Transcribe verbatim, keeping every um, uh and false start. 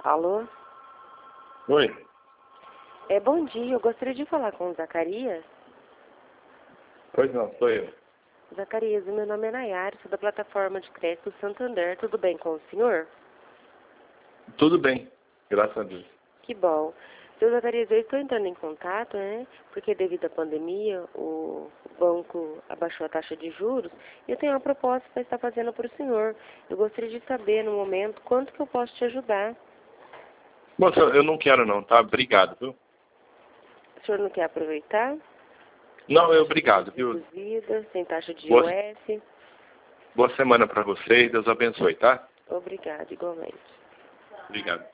Alô? Oi. É, bom dia, eu gostaria de falar com o Zacarias. Pois não, sou eu. Zacarias, meu nome é Nayara, sou da plataforma de crédito Santander. Tudo bem com o senhor? Tudo bem, graças a Deus. Que bom. Seu Zacarias, eu estou entrando em contato, né? Porque devido à pandemia, o banco abaixou a taxa de juros e eu tenho uma proposta para estar fazendo para o senhor. Eu gostaria de saber, no momento, quanto que eu posso te ajudar. Moça, eu não quero não, tá? Obrigado, viu? O senhor não quer aproveitar? Não, eu obrigado, viu? Reduzida, sem taxa de Boa, I O F. boa semana pra você e Deus abençoe, tá? Obrigada, igualmente. Obrigado.